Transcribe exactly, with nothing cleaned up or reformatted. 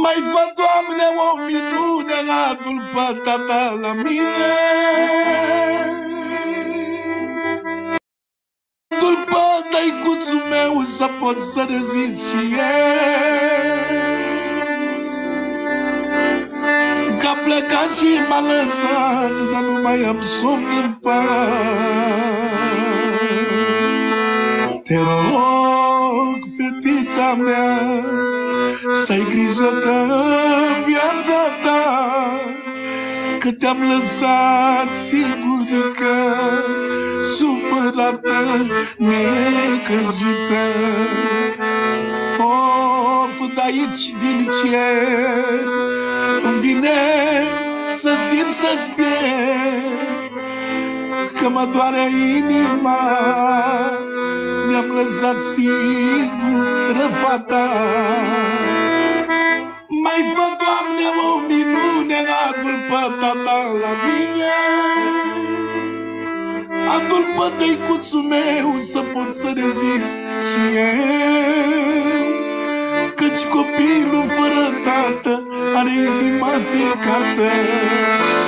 Mai fă, Doamne, o minune, adul pe tata la mine. Adul pe tăicuțul meu să pot să rezist și eu. Că-a plecat și m-a lăsat, dar nu mai am somn în pat. Te rog, fetița mea, să-ai grijă de viața ta, că te-am lăsat singurică, supărată, necăjită. Of, de aici din cer îmi vine să țin să-ți pierd, că mă doare inima, mi-am lăsat singură fata. Mai fă, Doamne, o minune, adul pe tata la mine. Adul pe tăicuțul meu să pot să rezist și eu, căci copilul fără tată are inima secată.